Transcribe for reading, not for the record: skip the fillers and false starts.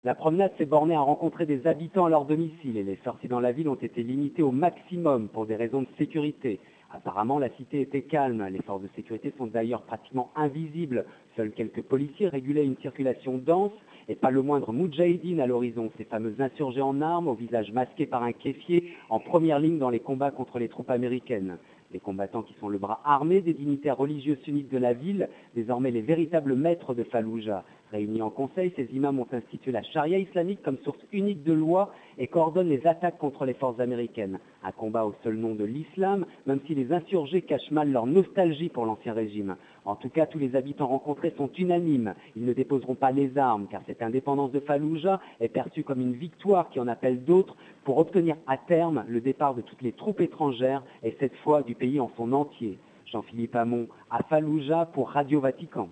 La promenade s'est bornée à rencontrer des habitants à leur domicile et les sorties dans la ville ont été limitées au maximum pour des raisons de sécurité. Apparemment, la cité était calme. Les forces de sécurité sont d'ailleurs pratiquement invisibles. Seuls quelques policiers régulaient une circulation dense et pas le moindre moudjahidine à l'horizon. Ces fameux insurgés en armes, au visage masqué par un kéfier, en première ligne dans les combats contre les troupes américaines. Les combattants qui sont le bras armé des dignitaires religieux sunnites de la ville, désormais les véritables maîtres de Falloujah. Réunis en conseil, ces imams ont institué la charia islamique comme source unique de loi et coordonnent les attaques contre les forces américaines. Un combat au seul nom de l'islam, même si les insurgés cachent mal leur nostalgie pour l'ancien régime. En tout cas, tous les habitants rencontrés sont unanimes. Ils ne déposeront pas les armes, car cette indépendance de Falloujah est perçue comme une victoire qui en appelle d'autres pour obtenir à terme le départ de toutes les troupes étrangères et cette fois du pays en son entier. Jean-Philippe Hamon à Falloujah pour Radio Vatican.